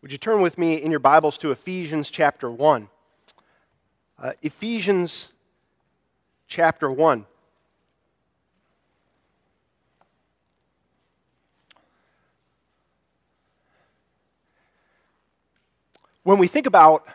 Would you turn with me in your Bibles to Ephesians chapter 1? Ephesians chapter 1. When we think about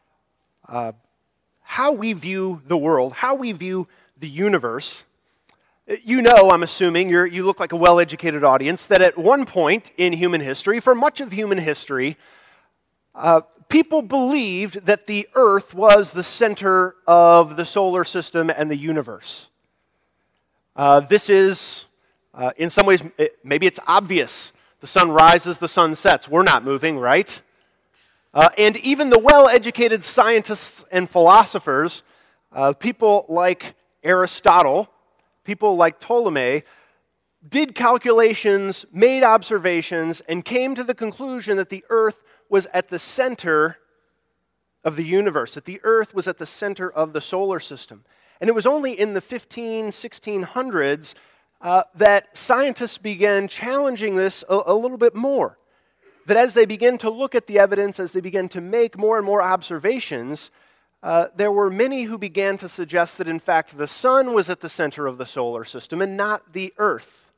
how we view the world, how we view the universe, you know, I'm assuming, you look like a well-educated audience, that at one point in human history, for much of human history, people believed that the earth was the center of the solar system and the universe. This is, in some ways, maybe it's obvious. The sun rises, the sun sets. We're not moving, right? And even the well-educated scientists and philosophers, people like Aristotle, people like Ptolemy, did calculations, made observations, and came to the conclusion that the earth was at the center of the universe, that the earth was at the center of the solar system. And it was only in the 1600s that scientists began challenging this a little bit more. That as they began to look at the evidence, as they began to make more and more observations, there were many who began to suggest that, in fact, the sun was at the center of the solar system and not the earth.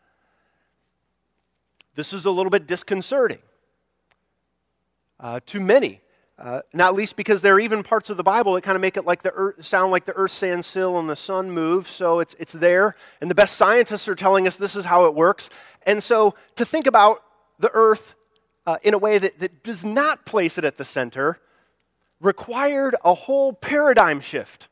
This is a little bit disconcerting to many, not least because there are even parts of the Bible that kind of make it like the earth, sound like the earth stands still and the sun moves, so it's there, and the best scientists are telling us this is how it works. And so to think about the earth in a way that does not place it at the center required a whole paradigm shift.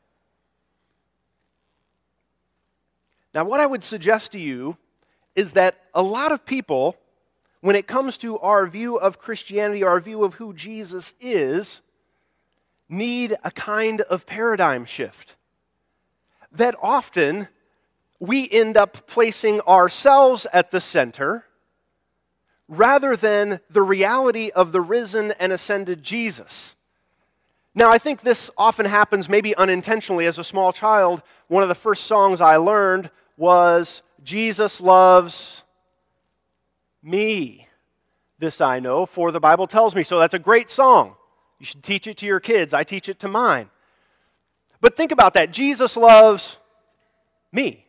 Now, what I would suggest to you is that a lot of people, when it comes to our view of Christianity, our view of who Jesus is, need a kind of paradigm shift. That often we end up placing ourselves at the center rather than the reality of the risen and ascended Jesus. Now, I think this often happens maybe unintentionally. As a small child, one of the first songs I learned was, "Jesus loves me. This I know, for the Bible tells me so." That's a great song. You should teach it to your kids. I teach it to mine. But think about that. Jesus loves me.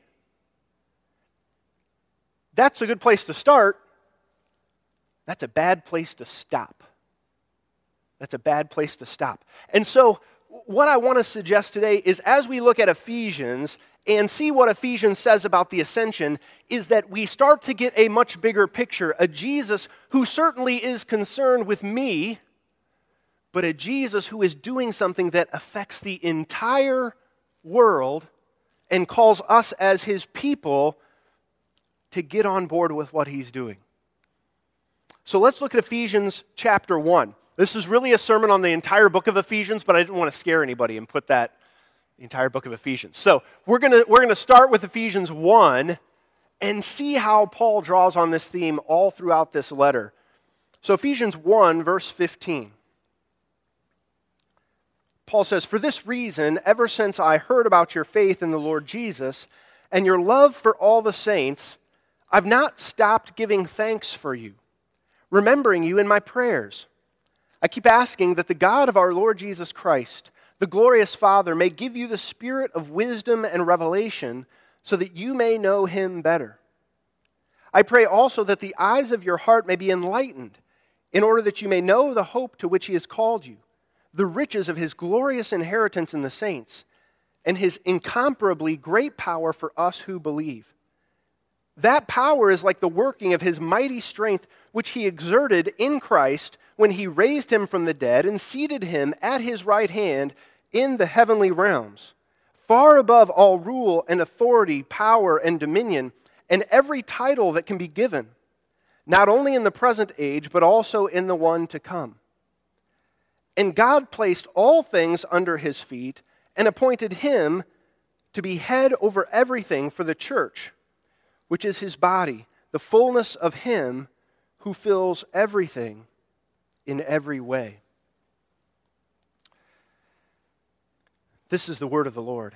That's a good place to start. That's a bad place to stop. That's a bad place to stop. And so what I want to suggest today is, as we look at Ephesians and see what Ephesians says about the ascension, is that we start to get a much bigger picture, a Jesus who certainly is concerned with me, but a Jesus who is doing something that affects the entire world and calls us as his people to get on board with what he's doing. So let's look at Ephesians chapter 1. This is really a sermon on the entire book of Ephesians, but I didn't want to scare anybody and put that entire book of Ephesians. So we're going to start with Ephesians 1 and see how Paul draws on this theme all throughout this letter. So Ephesians 1, verse 15. Paul says, "For this reason, ever since I heard about your faith in the Lord Jesus and your love for all the saints, I've not stopped giving thanks for you, remembering you in my prayers. I keep asking that the God of our Lord Jesus Christ, the glorious Father, may give you the spirit of wisdom and revelation so that you may know him better. I pray also that the eyes of your heart may be enlightened, in order that you may know the hope to which he has called you, the riches of his glorious inheritance in the saints, and his incomparably great power for us who believe. That power is like the working of his mighty strength, which he exerted in Christ when he raised him from the dead and seated him at his right hand in the heavenly realms, far above all rule and authority, power and dominion, and every title that can be given, not only in the present age, but also in the one to come. And God placed all things under his feet and appointed him to be head over everything for the church, which is his body, the fullness of him who fills everything in every way." This is the word of the Lord.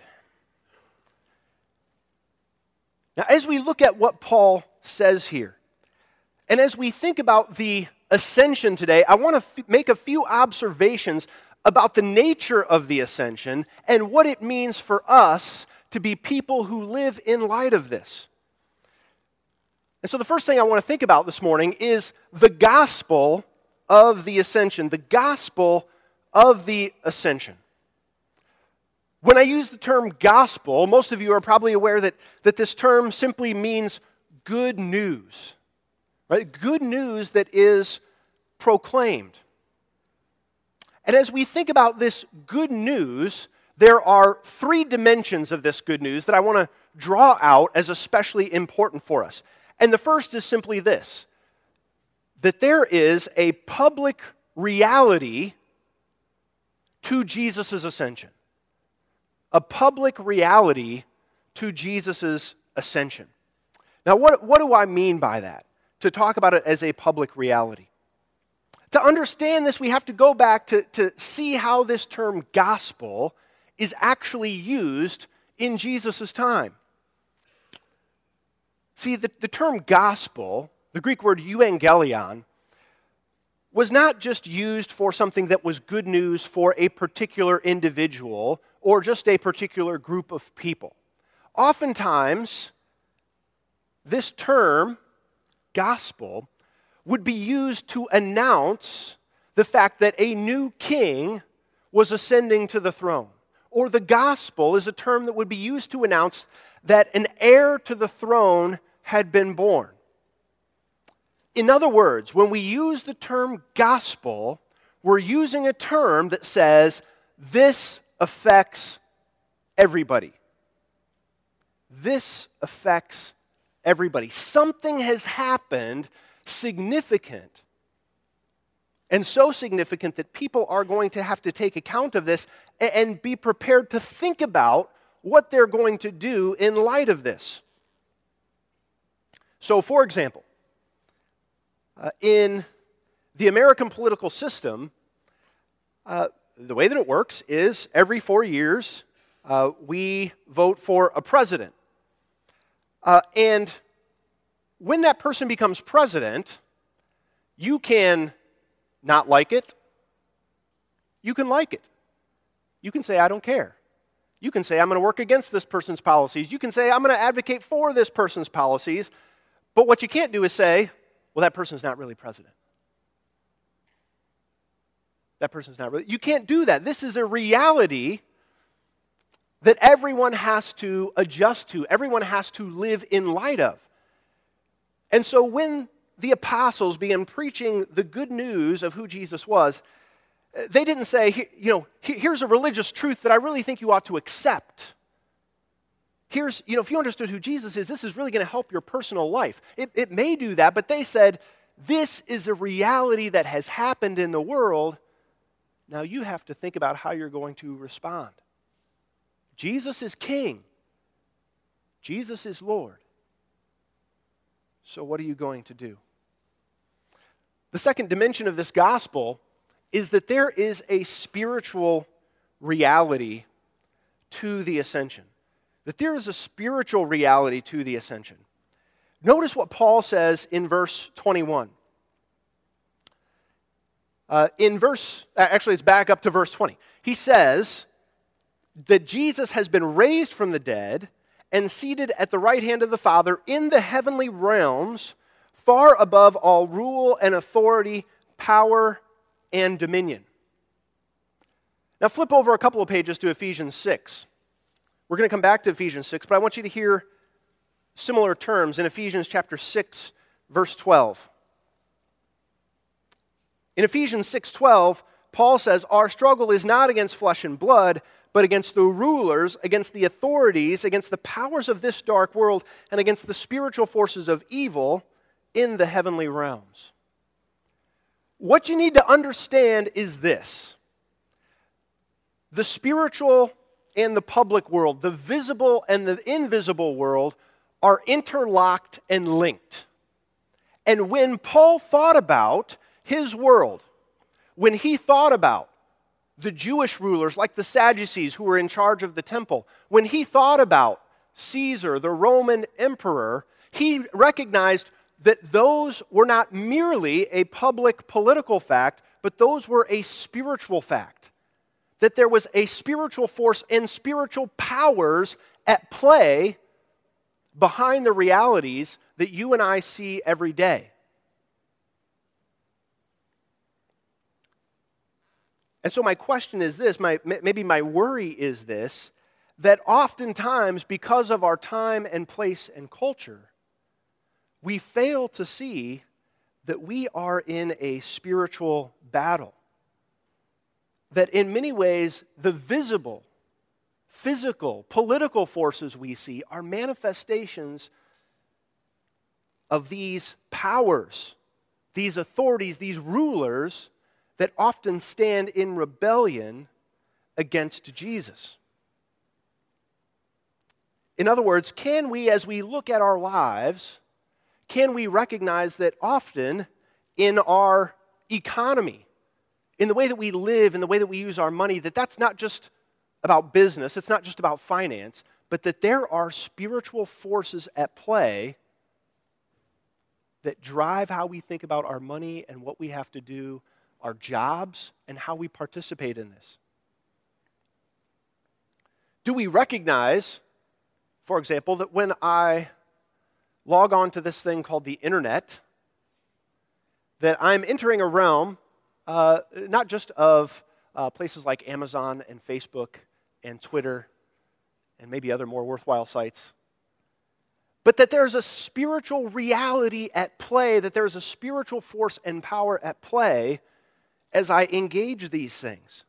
Now, as we look at what Paul says here, and as we think about the ascension today, I want to make a few observations about the nature of the ascension and what it means for us to be people who live in light of this. And so the first thing I want to think about this morning is the gospel of the ascension, the gospel of the ascension. When I use the term gospel, most of you are probably aware that this term simply means good news, right? Good news that is proclaimed. And as we think about this good news, there are three dimensions of this good news that I want to draw out as especially important for us. And the first is simply this, that there is a public reality to Jesus' ascension. A public reality to Jesus' ascension. Now, what do I mean by that? To talk about it as a public reality. To understand this, we have to go back to see how this term gospel is actually used in Jesus' time. See, the term gospel, the Greek word euangelion, was not just used for something that was good news for a particular individual or just a particular group of people. Oftentimes, this term, gospel, would be used to announce the fact that a new king was ascending to the throne. Or the gospel is a term that would be used to announce that an heir to the throne had been born. In other words, when we use the term gospel, we're using a term that says this affects everybody. This affects everybody. Something has happened significant, and so significant that people are going to have to take account of this and be prepared to think about what they're going to do in light of this. So, for example, in the American political system, the way that it works is every 4 years we vote for a president. And when that person becomes president, you can not like it. You can like it. You can say, I don't care. You can say, I'm going to work against this person's policies. You can say, I'm going to advocate for this person's policies. But what you can't do is say, well, that person's not really president. That person's not really. You can't do that. This is a reality that everyone has to adjust to. Everyone has to live in light of. And so when the apostles began preaching the good news of who Jesus was, they didn't say, here's a religious truth that I really think you ought to accept. Here's, if you understood who Jesus is, this is really going to help your personal life. It may do that, but they said, this is a reality that has happened in the world. Now you have to think about how you're going to respond. Jesus is King. Jesus is Lord. So what are you going to do? The second dimension of this gospel is that there is a spiritual reality to the ascension. That there is a spiritual reality to the ascension. Notice what Paul says in verse 21. It's back up to verse 20. He says that Jesus has been raised from the dead and seated at the right hand of the Father in the heavenly realms, far above all rule and authority, power and dominion. Now flip over a couple of pages to Ephesians 6. We're going to come back to Ephesians 6, but I want you to hear similar terms in Ephesians chapter 6, verse 12. In Ephesians 6:12, Paul says, our struggle is not against flesh and blood, but against the rulers, against the authorities, against the powers of this dark world, and against the spiritual forces of evil in the heavenly realms. What you need to understand is this. The spiritual and the public world, the visible and the invisible world, are interlocked and linked. And when Paul thought about his world, when he thought about the Jewish rulers like the Sadducees who were in charge of the temple, when he thought about Caesar, the Roman emperor, he recognized that those were not merely a public political fact, but those were a spiritual fact. That there was a spiritual force and spiritual powers at play behind the realities that you and I see every day. And so my question is this, maybe my worry is this, that oftentimes because of our time and place and culture, we fail to see that we are in a spiritual battle. That in many ways, the visible, physical, political forces we see are manifestations of these powers, these authorities, these rulers that often stand in rebellion against Jesus. In other words, can we, as we look at our lives, can we recognize that often in our economy, in the way that we live, in the way that we use our money, that that's not just about business, it's not just about finance, but that there are spiritual forces at play that drive how we think about our money and what we have to do, our jobs, and how we participate in this? Do we recognize, for example, that when I log on to this thing called the internet, that I'm entering a realm not just of places like Amazon and Facebook and Twitter and maybe other more worthwhile sites, but that there's a spiritual reality at play, that there's a spiritual force and power at play as I engage these things.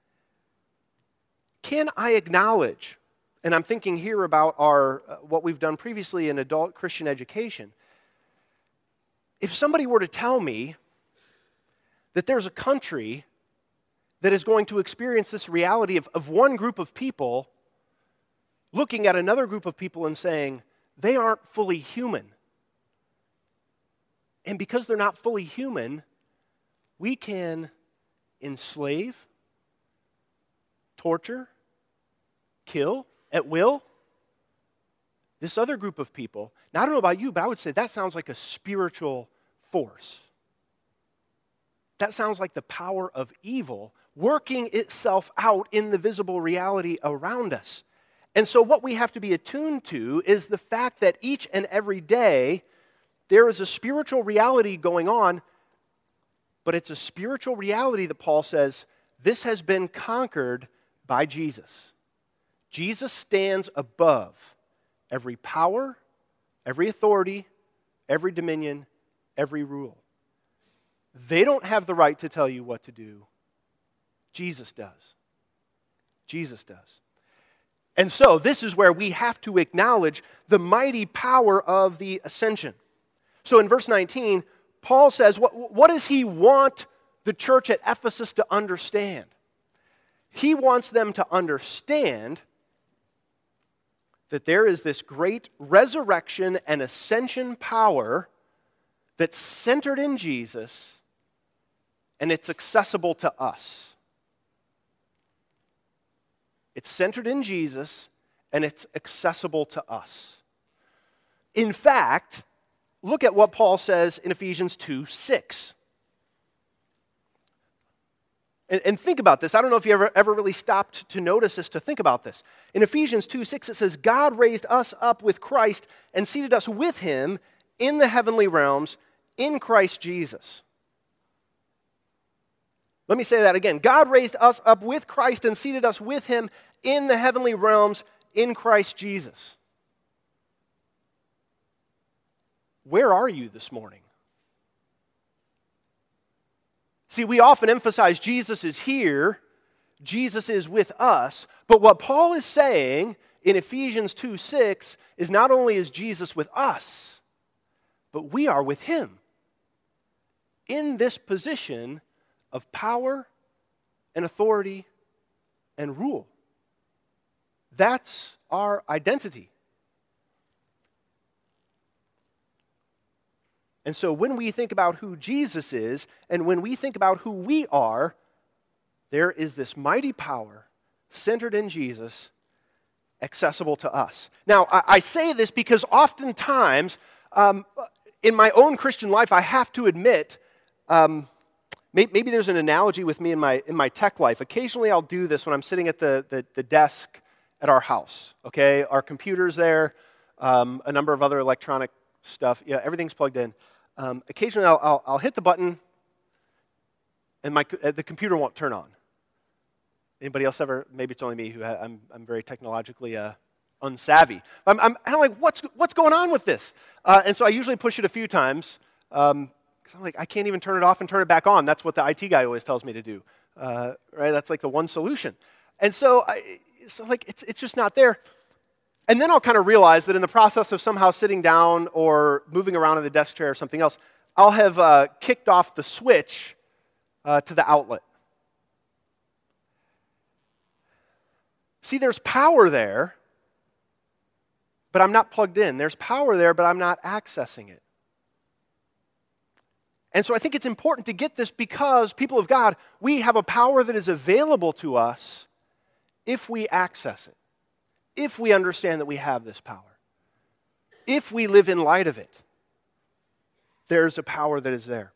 Can I acknowledge, and I'm thinking here about our what we've done previously in adult Christian education, if somebody were to tell me that there's a country that is going to experience this reality of one group of people looking at another group of people and saying, they aren't fully human. And because they're not fully human, we can enslave, torture, kill at will this other group of people. Now, I don't know about you, but I would say that sounds like a spiritual force. That sounds like the power of evil working itself out in the visible reality around us. And so what we have to be attuned to is the fact that each and every day there is a spiritual reality going on, but it's a spiritual reality that Paul says, this has been conquered by Jesus. Jesus stands above every power, every authority, every dominion, every rule. They don't have the right to tell you what to do. Jesus does. Jesus does. And so this is where we have to acknowledge the mighty power of the ascension. So in verse 19, Paul says, what does he want the church at Ephesus to understand? He wants them to understand that there is this great resurrection and ascension power that's centered in Jesus, and it's accessible to us. It's centered in Jesus, and it's accessible to us. In fact, look at what Paul says in Ephesians 2:6. And think about this. I don't know if you ever really stopped to notice this, to think about this. In Ephesians 2:6, it says, God raised us up with Christ and seated us with him in the heavenly realms in Christ Jesus. Let me say that again. God raised us up with Christ and seated us with him in the heavenly realms in Christ Jesus. Where are you this morning? See, we often emphasize Jesus is here, Jesus is with us, but what Paul is saying in Ephesians 2:6 is not only is Jesus with us, but we are with him in this position of power and authority and rule. That's our identity. And so when we think about who Jesus is, and when we think about who we are, there is this mighty power centered in Jesus, accessible to us. Now, I say this because oftentimes in my own Christian life, I have to admit, maybe there's an analogy with me in my tech life. Occasionally I'll do this when I'm sitting at the desk at our house, okay? Our computer's there, a number of other electronic stuff. Yeah, everything's plugged in. Occasionally I'll hit the button and the computer won't turn on. Anybody else ever? Maybe it's only me who I'm very technologically unsavvy. I'm kind of like, what's going on with this? And so I usually push it a few times because I'm like, I can't even turn it off and turn it back on. That's what the IT guy always tells me to do. Right? That's like the one solution. And so it's just not there. And then I'll kind of realize that in the process of somehow sitting down or moving around in the desk chair or something else, I'll have kicked off the switch to the outlet. See, there's power there, but I'm not plugged in. There's power there, but I'm not accessing it. And so I think it's important to get this because, people of God, we have a power that is available to us if we access it, if we understand that we have this power, if we live in light of it. There's a power that is there.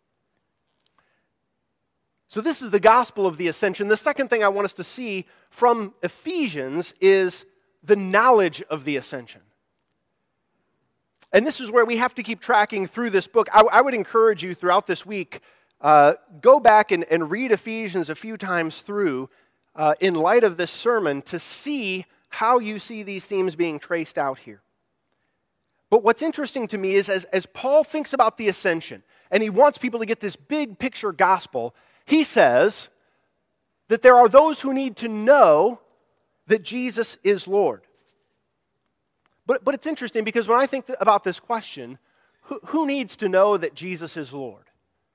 So this is the gospel of the ascension. The second thing I want us to see from Ephesians is the knowledge of the ascension. And this is where we have to keep tracking through this book. I would encourage you throughout this week, go back and read Ephesians a few times through in light of this sermon to see how you see these themes being traced out here. But what's interesting to me is as Paul thinks about the ascension, and he wants people to get this big picture gospel, he says that there are those who need to know that Jesus is Lord. But it's interesting because when I think about this question, who needs to know that Jesus is Lord?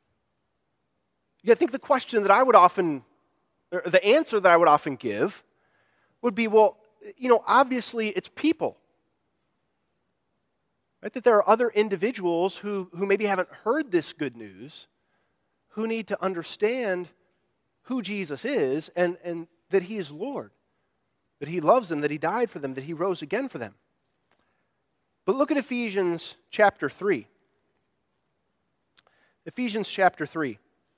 I think the question that I would often, or the answer that I would often give would be, well, obviously it's people. Right? That there are other individuals who maybe haven't heard this good news, who need to understand who Jesus is and that he is Lord, that he loves them, that he died for them, that he rose again for them. But look at Ephesians chapter 3. Ephesians chapter 3.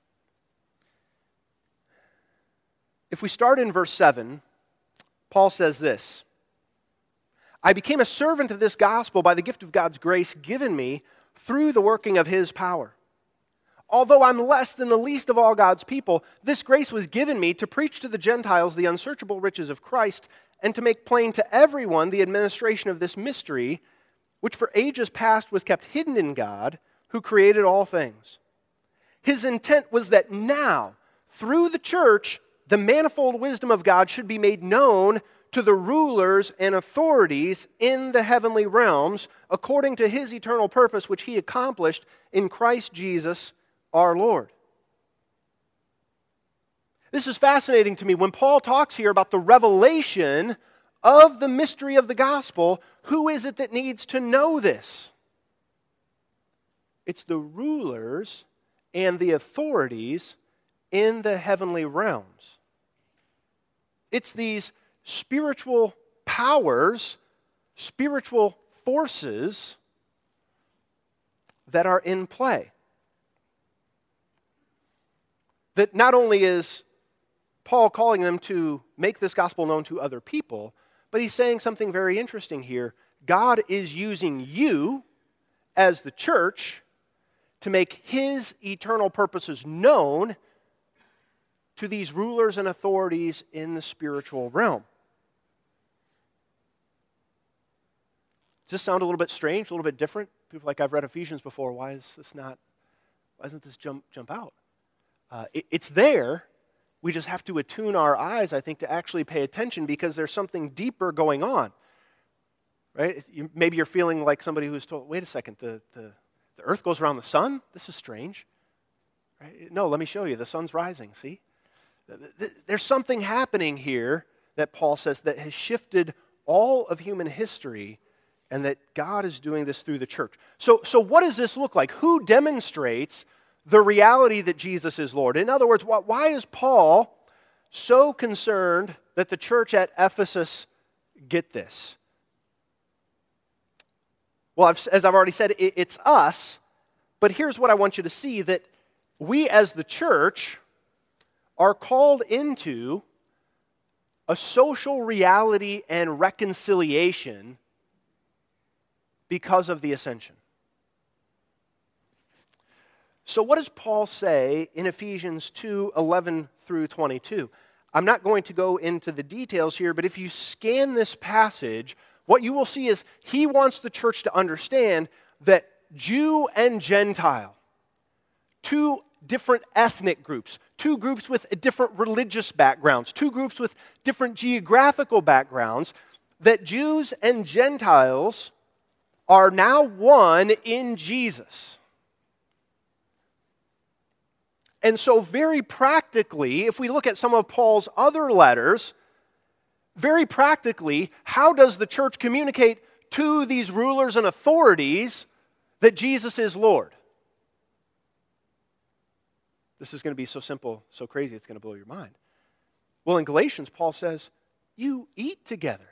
If we start in verse 7, Paul says this: I became a servant of this gospel by the gift of God's grace given me through the working of his power. Although I'm less than the least of all God's people, this grace was given me to preach to the Gentiles the unsearchable riches of Christ and to make plain to everyone the administration of this mystery, which for ages past was kept hidden in God, who created all things. His intent was that now, through the church, the manifold wisdom of God should be made known to the rulers and authorities in the heavenly realms, according to his eternal purpose, which he accomplished in Christ Jesus our Lord. This is fascinating to me. When Paul talks here about the revelation of the mystery of the gospel, who is it that needs to know this? It's the rulers and the authorities in the heavenly realms. It's these spiritual powers, spiritual forces that are in play. That not only is Paul calling them to make this gospel known to other people, but he's saying something very interesting here. God is using you as the church to make his eternal purposes known to these rulers and authorities in the spiritual realm. Does this sound a little bit strange, a little bit different? People like, I've read Ephesians before. Why doesn't this jump out? It's there. We just have to attune our eyes, I think, to actually pay attention because there's something deeper going on. Right? Maybe you're feeling like somebody who's told, wait a second, the earth goes around the sun? This is strange. Right? No, let me show you. The sun's rising, see? There's something happening here that Paul says that has shifted all of human history and that God is doing this through the church. So what does this look like? Who demonstrates the reality that Jesus is Lord? In other words, why is Paul so concerned that the church at Ephesus get this? Well, as I've already said, it's us. But here's what I want you to see, that we as the church are called into a social reality and reconciliation because of the ascension. So what does Paul say in Ephesians 2:11 through 22? I'm not going to go into the details here, but if you scan this passage, what you will see is he wants the church to understand that Jew and Gentile, two different ethnic groups, two groups with different religious backgrounds, two groups with different geographical backgrounds, that Jews and Gentiles are now one in Jesus. And so very practically, if we look at some of Paul's other letters, very practically, how does the church communicate to these rulers and authorities that Jesus is Lord? This is going to be so simple, so crazy, it's going to blow your mind. Well, in Galatians, Paul says, you eat together.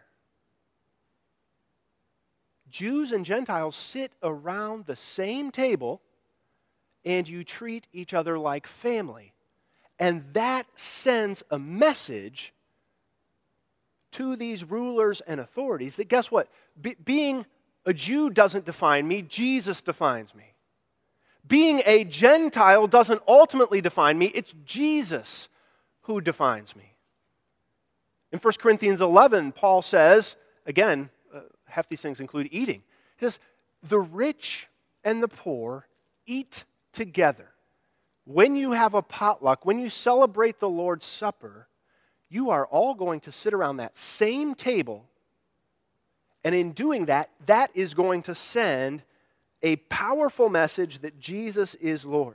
Jews and Gentiles sit around the same table, and you treat each other like family. And that sends a message to these rulers and authorities that, guess what? Being a Jew doesn't define me, Jesus defines me. Being a Gentile doesn't ultimately define me, it's Jesus who defines me. In 1 Corinthians 11, Paul says, again, half these things include eating. He says, the rich and the poor eat together. When you have a potluck, when you celebrate the Lord's Supper, you are all going to sit around that same table, and in doing that, that is going to send a powerful message that Jesus is Lord.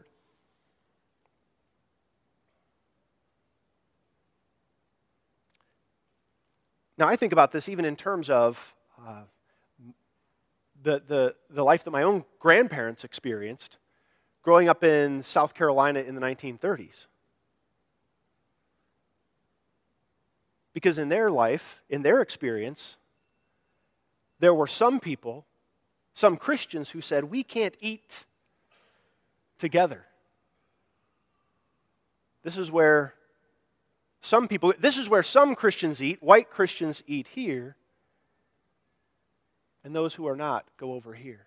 Now, I think about this even in terms of the life that my own grandparents experienced growing up in South Carolina in the 1930s. Because in their life, in their experience, there were some people, some Christians who said, we can't eat together. This is where some Christians eat, white Christians eat here, and those who are not go over here.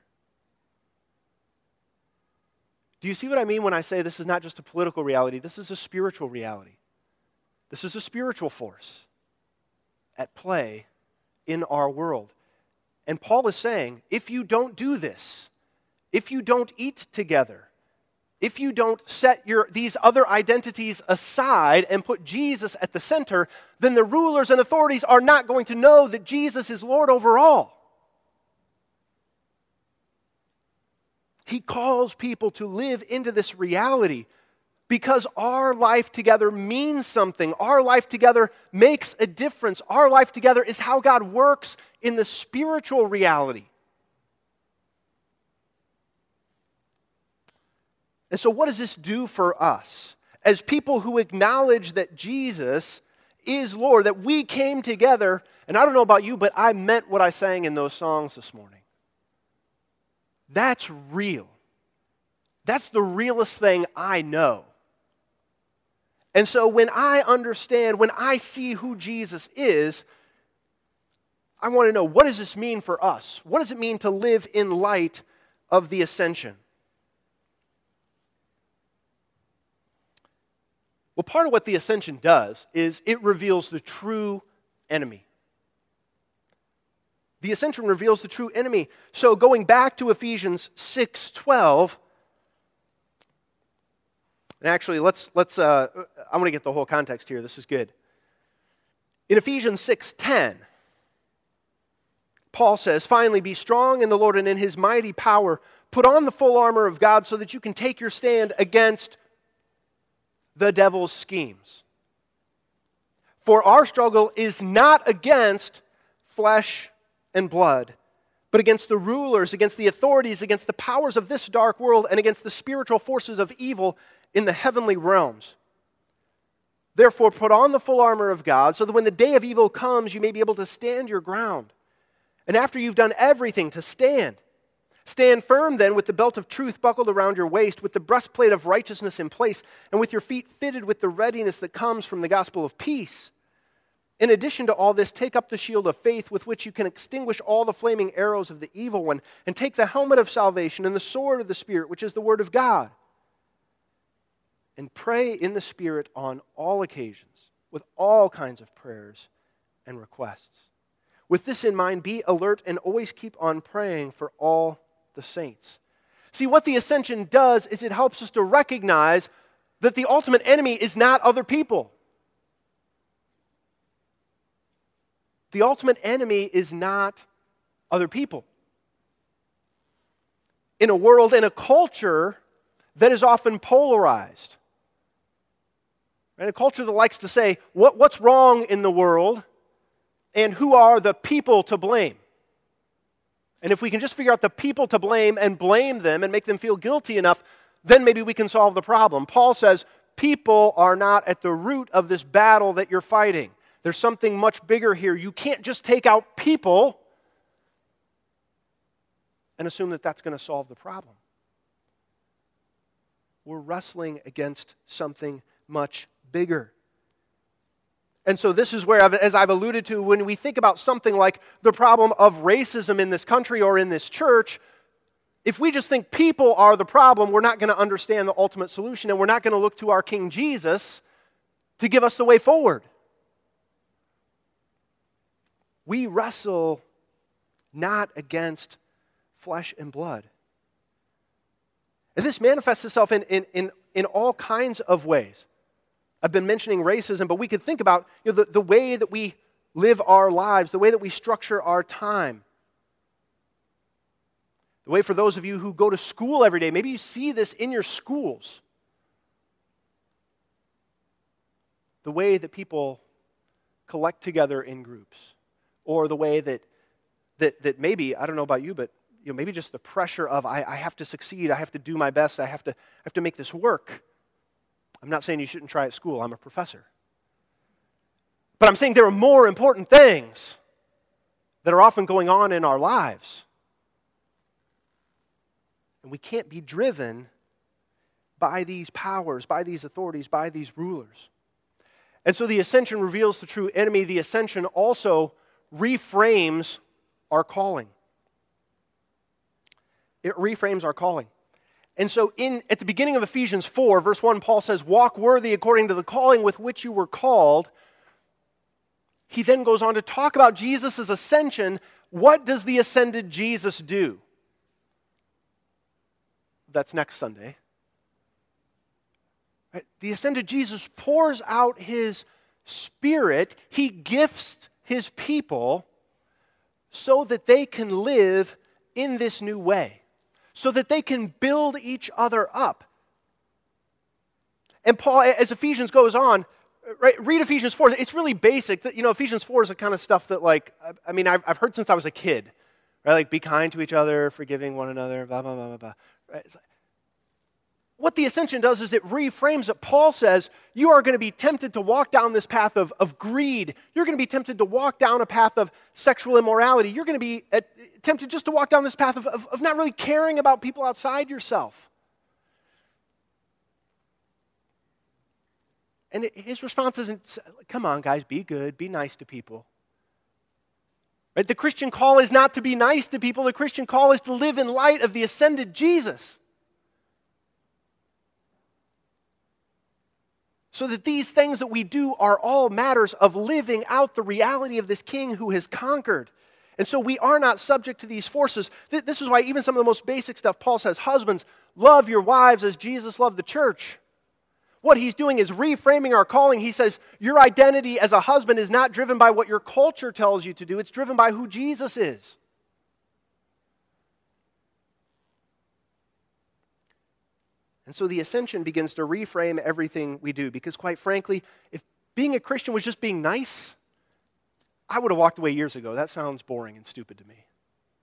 Do you see what I mean when I say this is not just a political reality, this is a spiritual reality? This is a spiritual force at play in our world. And Paul is saying, if you don't do this, if you don't eat together, if you don't set these other identities aside and put Jesus at the center, then the rulers and authorities are not going to know that Jesus is Lord over all. He calls people to live into this reality because our life together means something. Our life together makes a difference. Our life together is how God works in the spiritual reality. And so what does this do for us? As people who acknowledge that Jesus is Lord, that we came together, and I don't know about you, but I meant what I sang in those songs this morning. That's real. That's the realest thing I know. And so when I understand, when I see who Jesus is, I want to know, what does this mean for us? What does it mean to live in light of the ascension? Well, part of what the ascension does is it reveals the true enemy. The ascension reveals the true enemy. So going back to Ephesians 6:12, and actually I want to get the whole context here. This is good. In Ephesians 6:10, Paul says, finally, be strong in the Lord and in His mighty power. Put on the full armor of God so that you can take your stand against the devil's schemes. For our struggle is not against flesh and blood, but against the rulers, against the authorities, against the powers of this dark world, and against the spiritual forces of evil in the heavenly realms. Therefore, put on the full armor of God, so that when the day of evil comes, you may be able to stand your ground. And after you've done everything to stand, Stand firm then with the belt of truth buckled around your waist, with the breastplate of righteousness in place, and with your feet fitted with the readiness that comes from the gospel of peace. In addition to all this, take up the shield of faith with which you can extinguish all the flaming arrows of the evil one, and take the helmet of salvation and the sword of the Spirit, which is the word of God. And pray in the Spirit on all occasions, with all kinds of prayers and requests. With this in mind, be alert and always keep on praying for all the saints. See, what the ascension does is it helps us to recognize that the ultimate enemy is not other people. The ultimate enemy is not other people. In a world, in a culture that is often polarized, and a culture that likes to say, what's wrong in the world and who are the people to blame? And if we can just figure out the people to blame and blame them and make them feel guilty enough, then maybe we can solve the problem. Paul says, people are not at the root of this battle that you're fighting. There's something much bigger here. You can't just take out people and assume that that's going to solve the problem. We're wrestling against something much bigger. And so this is where, as I've alluded to, when we think about something like the problem of racism in this country or in this church, if we just think people are the problem, we're not going to understand the ultimate solution, and we're not going to look to our King Jesus to give us the way forward. We wrestle not against flesh and blood. And this manifests itself in all kinds of ways. I've been mentioning racism, but we could think about the way that we live our lives, the way that we structure our time. The way for those of you who go to school every day, maybe you see this in your schools. The way that people collect together in groups. Or the way that maybe, I don't know about you, but maybe just the pressure of I have to succeed, I have to do my best, I have to make this work. I'm not saying you shouldn't try at school, I'm a professor. But I'm saying there are more important things that are often going on in our lives. And we can't be driven by these powers, by these authorities, by these rulers. And so the ascension reveals the true enemy. The ascension also reframes our calling. It reframes our calling. And so at the beginning of Ephesians 4, verse 1, Paul says, walk worthy according to the calling with which you were called. He then goes on to talk about Jesus' ascension. What does the ascended Jesus do? That's next Sunday. Right? The ascended Jesus pours out His Spirit. He gifts His people so that they can live in this new way. So that they can build each other up. And Paul, as Ephesians goes on, right, read Ephesians 4. It's really basic. Ephesians 4 is the kind of stuff that, I've heard since I was a kid. Right? Like, be kind to each other, forgiving one another, blah, blah, blah, blah, blah. Right? What the ascension does is it reframes it. Paul says, you are going to be tempted to walk down this path of greed. You're going to be tempted to walk down a path of sexual immorality. You're going to be tempted just to walk down this path of not really caring about people outside yourself. And his response isn't, come on, guys, be good, be nice to people. Right? The Christian call is not to be nice to people. The Christian call is to live in light of the ascended Jesus. So that these things that we do are all matters of living out the reality of this King who has conquered. And so we are not subject to these forces. This is why even some of the most basic stuff, Paul says, husbands, love your wives as Jesus loved the church. What he's doing is reframing our calling. He says, your identity as a husband is not driven by what your culture tells you to do. It's driven by who Jesus is. And so the ascension begins to reframe everything we do. Because quite frankly, if being a Christian was just being nice, I would have walked away years ago. That sounds boring and stupid to me.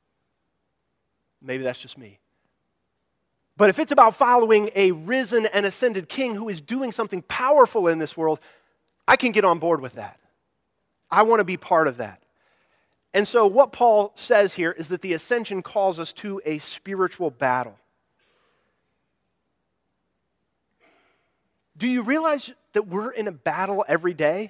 Maybe that's just me. But if it's about following a risen and ascended King who is doing something powerful in this world, I can get on board with that. I want to be part of that. And so what Paul says here is that the ascension calls us to a spiritual battle. Do you realize that we're in a battle every day?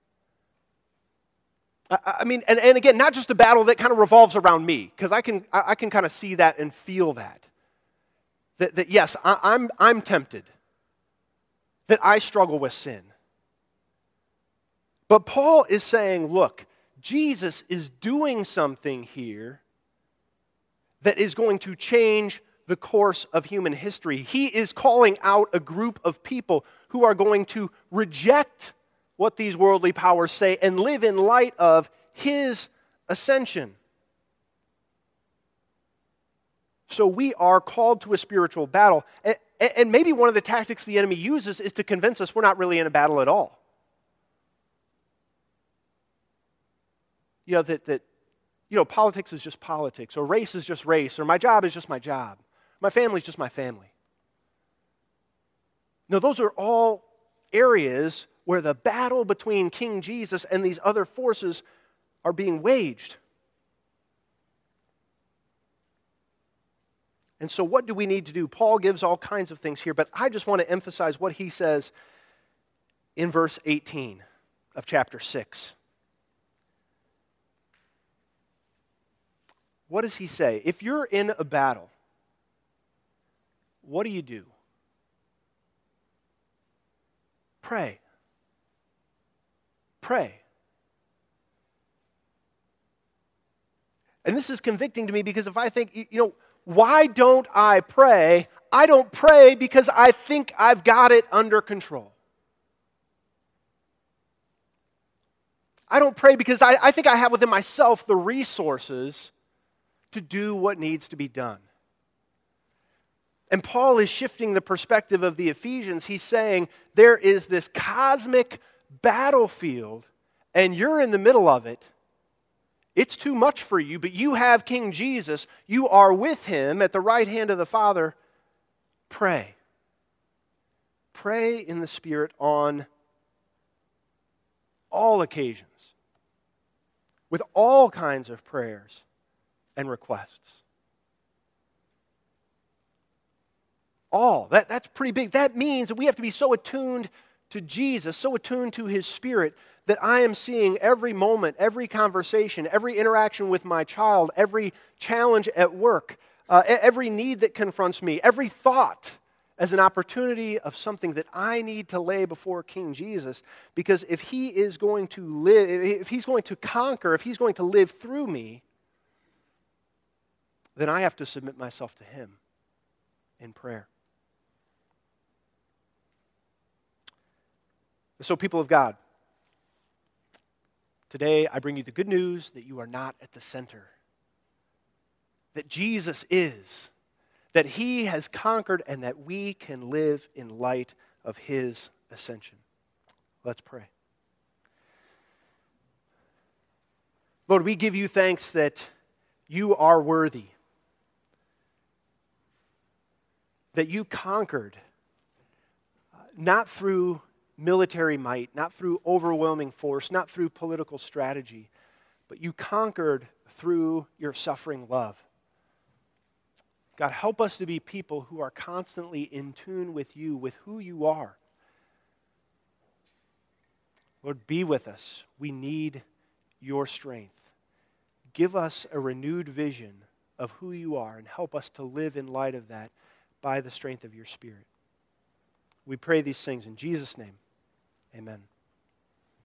I mean, and again, not just a battle that kind of revolves around me, because I can kind of see that and feel that. That yes, I'm tempted. That I struggle with sin. But Paul is saying, look, Jesus is doing something here that is going to change the course of human history. He is calling out a group of people who are going to reject what these worldly powers say and live in light of his ascension. So we are called to a spiritual battle. And maybe one of the tactics the enemy uses is to convince us we're not really in a battle at all. You know, that politics is just politics, or race is just race, or my job is just my job. My family is just my family. No, those are all areas where the battle between King Jesus and these other forces are being waged. And so what do we need to do? Paul gives all kinds of things here, but I just want to emphasize what he says in verse 18 of chapter 6. What does he say? If you're in a battle, what do? Pray. Pray. And this is convicting to me because if I think, why don't I pray? I don't pray because I think I've got it under control. I don't pray because I think I have within myself the resources to do what needs to be done. And Paul is shifting the perspective of the Ephesians. He's saying there is this cosmic battlefield, and you're in the middle of it. It's too much for you, but you have King Jesus. You are with him at the right hand of the Father. Pray. Pray in the Spirit on all occasions, with all kinds of prayers and requests. All. That's pretty big. That means that we have to be so attuned to Jesus, so attuned to his Spirit, that I am seeing every moment, every conversation, every interaction with my child, every challenge at work, every need that confronts me, every thought as an opportunity of something that I need to lay before King Jesus. Because if he is going to live, if he's going to conquer, if he's going to live through me, then I have to submit myself to him in prayer. So, people of God, today I bring you the good news that you are not at the center. That Jesus is. That he has conquered and that we can live in light of his ascension. Let's pray. Lord, we give you thanks that you are worthy. That you conquered, not through military might, not through overwhelming force, not through political strategy, but you conquered through your suffering love. God, help us to be people who are constantly in tune with you, with who you are. Lord, be with us. We need your strength. Give us a renewed vision of who you are and help us to live in light of that by the strength of your Spirit. We pray these things in Jesus' name. Amen.